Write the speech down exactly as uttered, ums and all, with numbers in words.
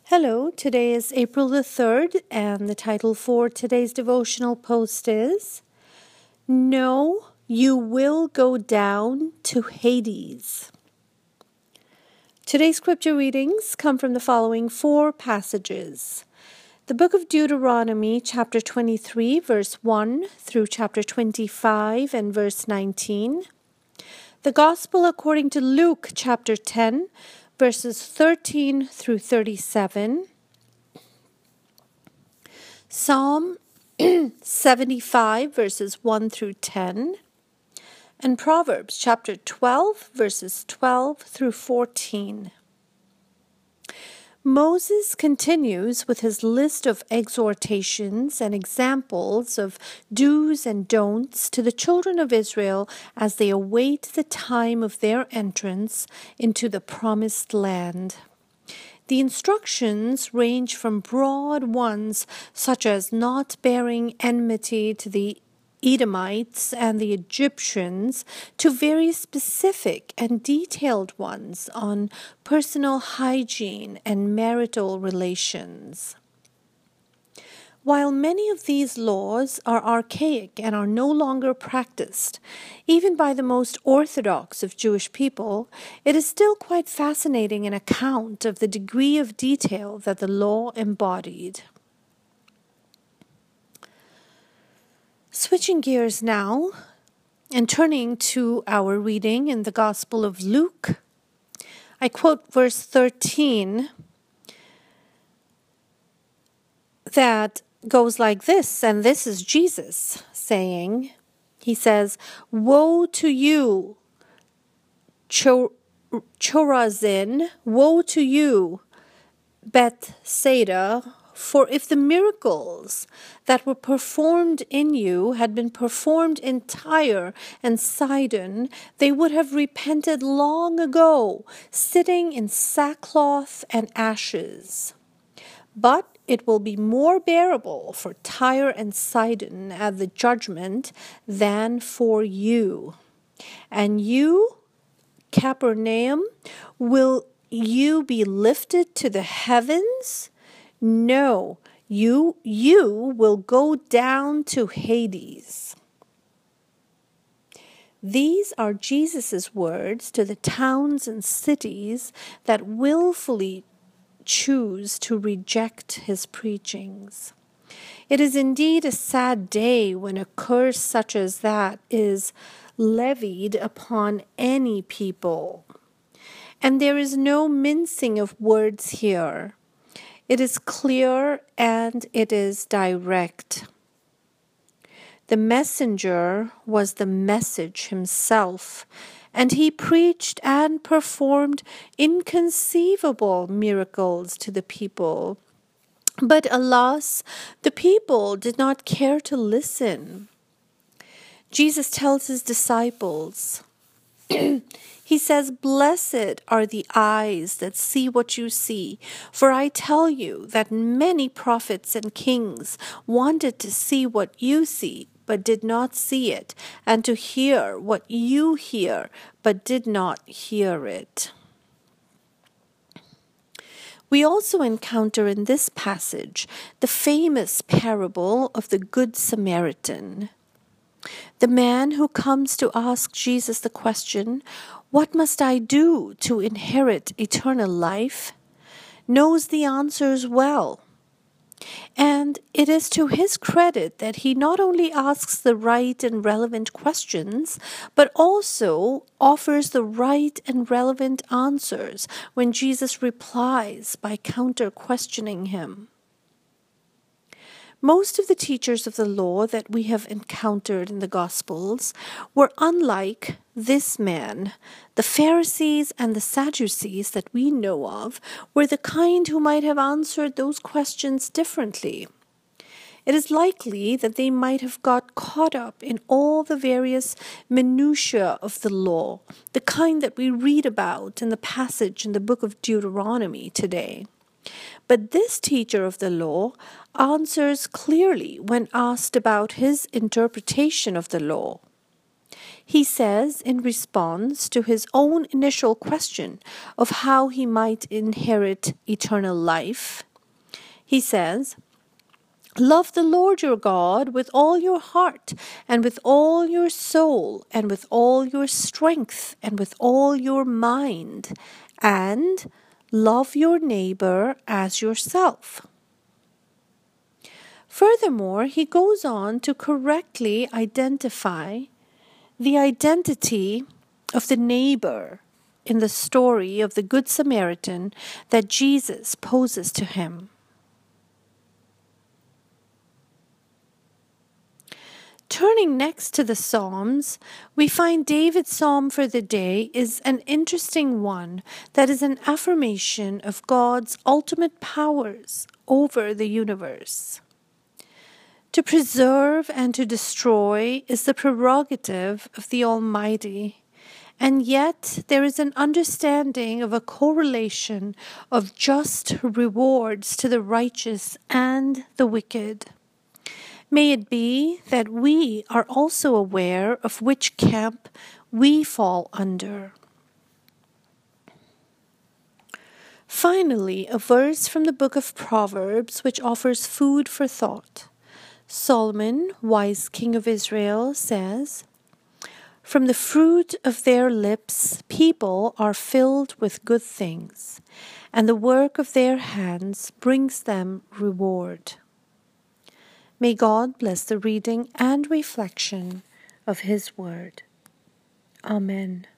Hello, today is April the third, and the title for today's devotional post is, No, You Will Go Down to Hades. Today's scripture readings come from the following four passages. The book of Deuteronomy, chapter twenty-three, verse one through chapter twenty-five and verse nineteen. The Gospel according to Luke, chapter ten, verses thirteen through thirty-seven. Psalm seventy-five, verses one through ten. And Proverbs, chapter twelve, verses twelve through fourteen. Moses continues with his list of exhortations and examples of do's and don'ts to the children of Israel as they await the time of their entrance into the promised land. The instructions range from broad ones such as not bearing enmity to the Edomites and the Egyptians to very specific and detailed ones on personal hygiene and marital relations. While many of these laws are archaic and are no longer practiced, even by the most orthodox of Jewish people, it is still quite fascinating an account of the degree of detail that the law embodied. Switching gears now and turning to our reading in the Gospel of Luke, I quote verse thirteen that goes like this, and this is Jesus saying, he says, "Woe to you, Chor- Chorazin, woe to you, Bethsaida, for if the miracles that were performed in you had been performed in Tyre and Sidon, they would have repented long ago, sitting in sackcloth and ashes. But it will be more bearable for Tyre and Sidon at the judgment than for you. And you, Capernaum, will you be lifted to the heavens? No, you, you will go down to Hades." These are Jesus' words to the towns and cities that willfully choose to reject his preachings. It is indeed a sad day when a curse such as that is levied upon any people. And there is no mincing of words here. It is clear and it is direct. The messenger was the message himself, and he preached and performed inconceivable miracles to the people. But alas, the people did not care to listen. Jesus tells his disciples, he says, "Blessed are the eyes that see what you see, for I tell you that many prophets and kings wanted to see what you see, but did not see it, and to hear what you hear, but did not hear it." We also encounter in this passage the famous parable of the Good Samaritan. The man who comes to ask Jesus the question, "What must I do to inherit eternal life?" knows the answers well. And it is to his credit that he not only asks the right and relevant questions, but also offers the right and relevant answers when Jesus replies by counter-questioning him. Most of the teachers of the law that we have encountered in the Gospels were unlike this man. The Pharisees and the Sadducees that we know of were the kind who might have answered those questions differently. It is likely that they might have got caught up in all the various minutiae of the law, the kind that we read about in the passage in the book of Deuteronomy today. But this teacher of the law answers clearly when asked about his interpretation of the law. He says, in response to his own initial question of how he might inherit eternal life, he says, "Love the Lord your God with all your heart, and with all your soul, and with all your strength, and with all your mind, and love your neighbor as yourself." Furthermore, he goes on to correctly identify the identity of the neighbor in the story of the Good Samaritan that Jesus poses to him. Turning next to the Psalms, we find David's psalm for the day is an interesting one that is an affirmation of God's ultimate powers over the universe. To preserve and to destroy is the prerogative of the Almighty, and yet there is an understanding of a correlation of just rewards to the righteous and the wicked. May it be that we are also aware of which camp we fall under. Finally, a verse from the book of Proverbs which offers food for thought. Solomon, wise king of Israel, says, "From the fruit of their lips people are filled with good things, and the work of their hands brings them reward." May God bless the reading and reflection of His Word. Amen.